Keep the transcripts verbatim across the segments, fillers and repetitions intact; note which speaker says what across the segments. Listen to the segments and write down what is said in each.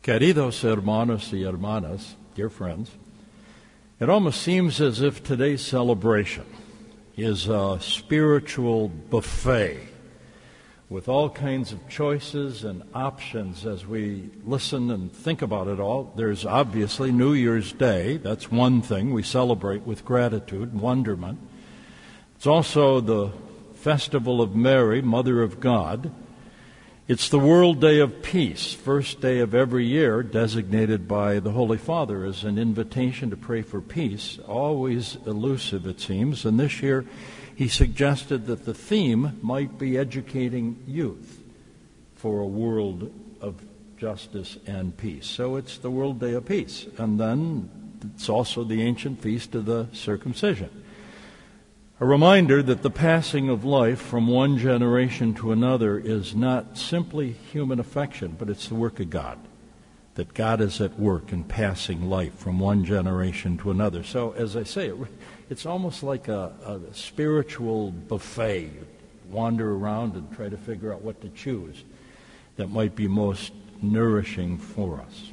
Speaker 1: Queridos hermanos y hermanas, dear friends, it almost seems as if today's celebration is a spiritual buffet with all kinds of choices and options as we listen and think about it all. There's obviously New Year's Day. That's one thing we celebrate with gratitude and wonderment. It's also the Festival of Mary, Mother of God. It's the World Day of Peace, first day of every year, designated by the Holy Father as an invitation to pray for peace, always elusive, it seems. And this year, he suggested that the theme might be educating youth for a world of justice and peace. So it's the World Day of Peace. And then it's also the ancient feast of the circumcision. A reminder that the passing of life from one generation to another is not simply human affection, but it's the work of God. That God is at work in passing life from one generation to another. So, as I say, it's almost like a, a spiritual buffet. You wander around and try to figure out what to choose that might be most nourishing for us.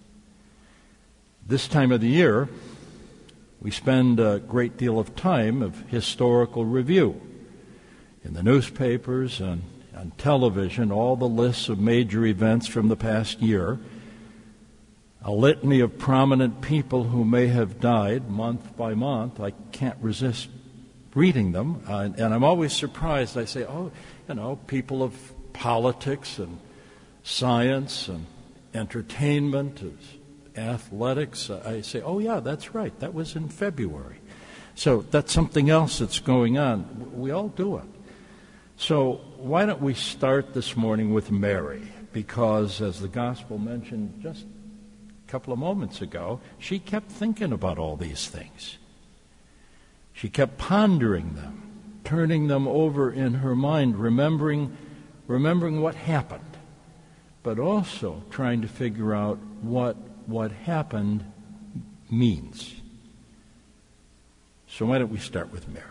Speaker 1: This time of the year, we spend a great deal of time of historical review. In the newspapers and on television, all the lists of major events from the past year, a litany of prominent people who may have died month by month. I can't resist reading them. Uh, and I'm always surprised. I say, oh, you know, people of politics and science and entertainment, athletics. I say, oh, yeah, that's right. That was in February. So that's something else that's going on. We all do it. So why don't we start this morning with Mary? Because, as the Gospel mentioned just a couple of moments ago, she kept thinking about all these things. She kept pondering them, turning them over in her mind, remembering, remembering what happened, but also trying to figure out what what happened means. So why don't we start with Mary?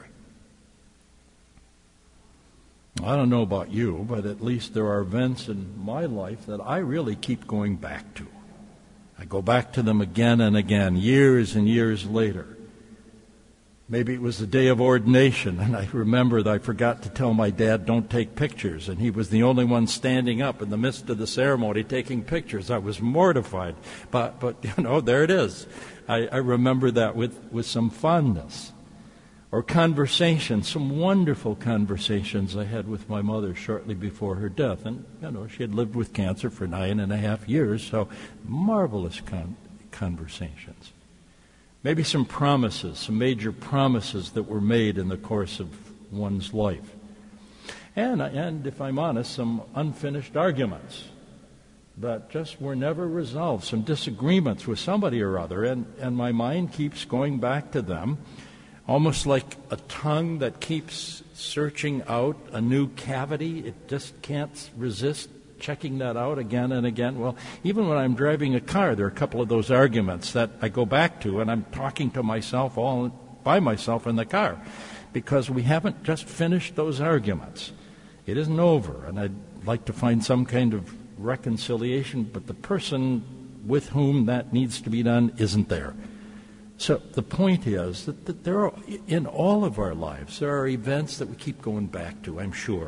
Speaker 1: I don't know about you, but at least there are events in my life that I really keep going back to. I go back to them again and again, years and years later. Maybe it was the day of ordination, and I remember that I forgot to tell my dad, don't take pictures, and he was the only one standing up in the midst of the ceremony taking pictures. I was mortified, but, but you know, there it is. I, I remember that with, with some fondness. Or conversations, some wonderful conversations I had with my mother shortly before her death. And, you know, she had lived with cancer for nine and a half years, so marvelous con- conversations. Maybe some promises, some major promises that were made in the course of one's life. And, and if I'm honest, some unfinished arguments that just were never resolved, some disagreements with somebody or other, and, and my mind keeps going back to them, almost like a tongue that keeps searching out a new cavity. It just can't resist checking that out again and again. Well, even when I'm driving a car, there are a couple of those arguments that I go back to, and I'm talking to myself all by myself in the car, because we haven't just finished those arguments. It isn't over, and I'd like to find some kind of reconciliation, but the person with whom that needs to be done isn't there. So the point is that, that there are, in all of our lives, there are events that we keep going back to, I'm sure,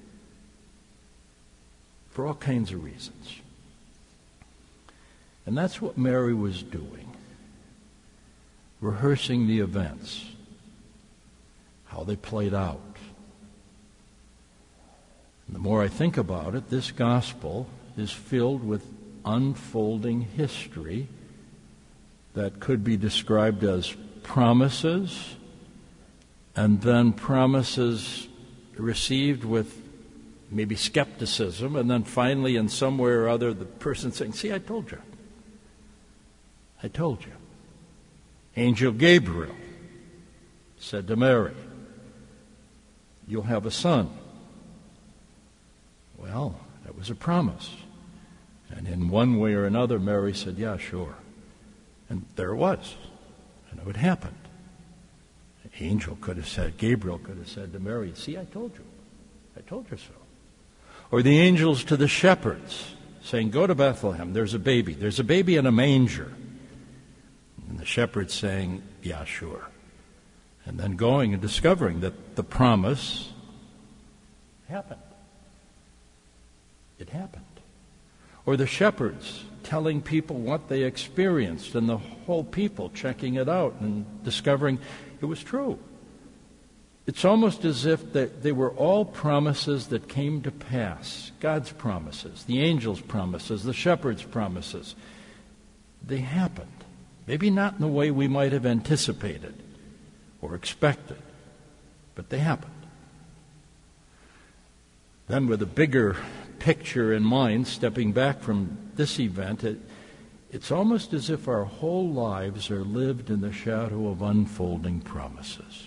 Speaker 1: for all kinds of reasons. And that's what Mary was doing, rehearsing the events, how they played out. And the more I think about it, this gospel is filled with unfolding history that could be described as promises, and then promises received with maybe skepticism, and then finally in some way or other the person saying, see, I told you. I told you. Angel Gabriel said to Mary, you'll have a son. Well, that was a promise. And in one way or another, Mary said, yeah, sure. And there it was. And it would happen. The angel could have said, Gabriel could have said to Mary, see, I told you. I told you so. Or the angels to the shepherds saying, go to Bethlehem, there's a baby. There's a baby in a manger. And the shepherds saying, yeah, sure. And then going and discovering that the promise happened. It happened. Or the shepherds telling people what they experienced and the whole people checking it out and discovering it was true. It's almost as if that they were all promises that came to pass. God's promises, the angels' promises, the shepherds' promises. They happened. Maybe not in the way we might have anticipated or expected, but they happened. Then with a bigger picture in mind, stepping back from this event, it, it's almost as if our whole lives are lived in the shadow of unfolding promises.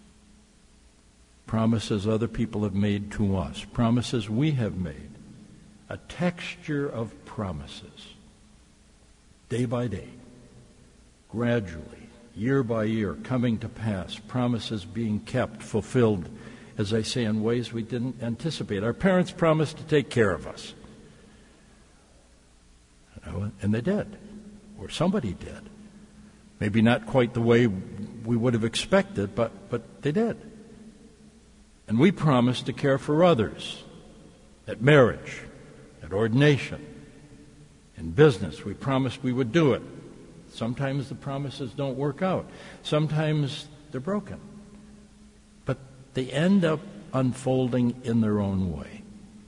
Speaker 1: Promises other people have made to us, promises we have made, a texture of promises, day by day, gradually, year by year, coming to pass, promises being kept, fulfilled, as I say, in ways we didn't anticipate. Our parents promised to take care of us, you know, and they did, or somebody did. Maybe not quite the way we would have expected, but, but they did. And we promised to care for others at marriage, at ordination, in business. We promised we would do it. Sometimes the promises don't work out. Sometimes they're broken. But they end up unfolding in their own way.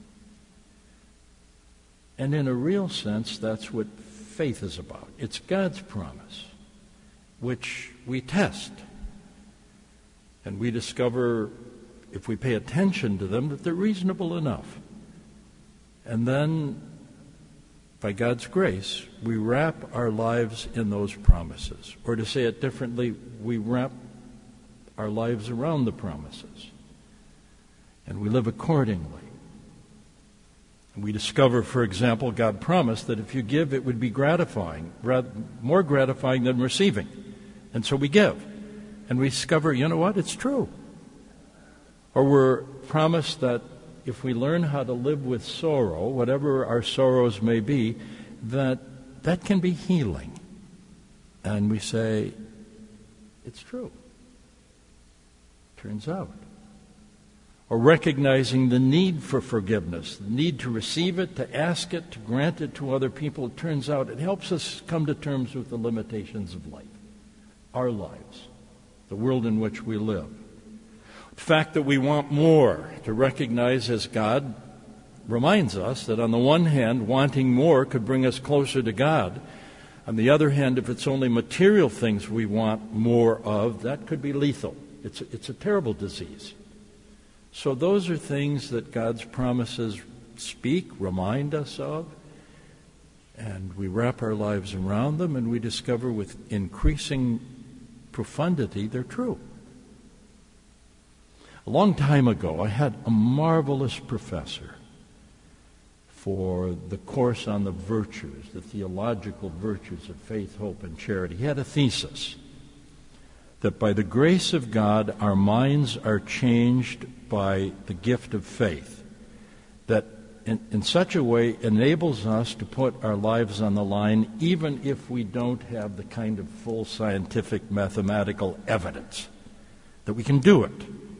Speaker 1: And in a real sense, that's what faith is about. It's God's promise, which we test. And we discover, if we pay attention to them, that they're reasonable enough. And then, by God's grace, we wrap our lives in those promises. Or to say it differently, we wrap our lives around the promises. And we live accordingly. And we discover, for example, God promised that if you give, it would be gratifying, rather, more gratifying than receiving. And so we give. And we discover, you know what, it's true. Or we're promised that if we learn how to live with sorrow, whatever our sorrows may be, that that can be healing. And we say, it's true. Turns out. Or recognizing the need for forgiveness, the need to receive it, to ask it, to grant it to other people. It turns out it helps us come to terms with the limitations of life, our lives, the world in which we live. The fact that we want more, to recognize as God reminds us that on the one hand, wanting more could bring us closer to God. On the other hand, if it's only material things we want more of, that could be lethal. It's a, it's a terrible disease. So those are things that God's promises speak, remind us of, and we wrap our lives around them, and we discover with increasing profundity they're true. A long time ago, I had a marvelous professor for the course on the virtues, the theological virtues of faith, hope, and charity. He had a thesis that by the grace of God, our minds are changed by the gift of faith, that in, in such a way enables us to put our lives on the line even if we don't have the kind of full scientific mathematical evidence, that we can do it.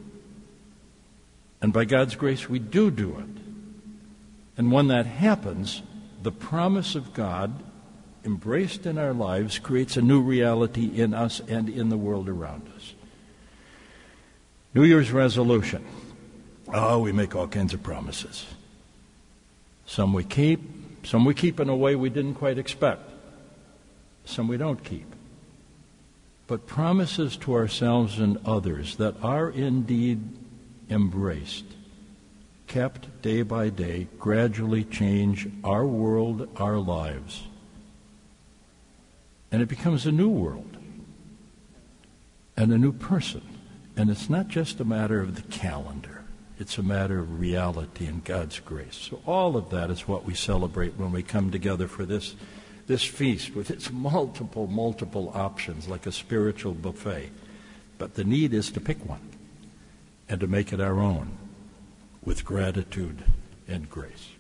Speaker 1: And by God's grace, we do do it. And when that happens, the promise of God, embraced in our lives, creates a new reality in us and in the world around us. New Year's resolution. Oh, we make all kinds of promises. Some we keep, some we keep in a way we didn't quite expect. Some we don't keep. But promises to ourselves and others that are indeed embraced, kept day by day, gradually change our world, our lives. And it becomes a new world and a new person. And it's not just a matter of the calendar. It's a matter of reality and God's grace. So all of that is what we celebrate when we come together for this, this feast with its multiple, multiple options, like a spiritual buffet. But the need is to pick one and to make it our own with gratitude and grace.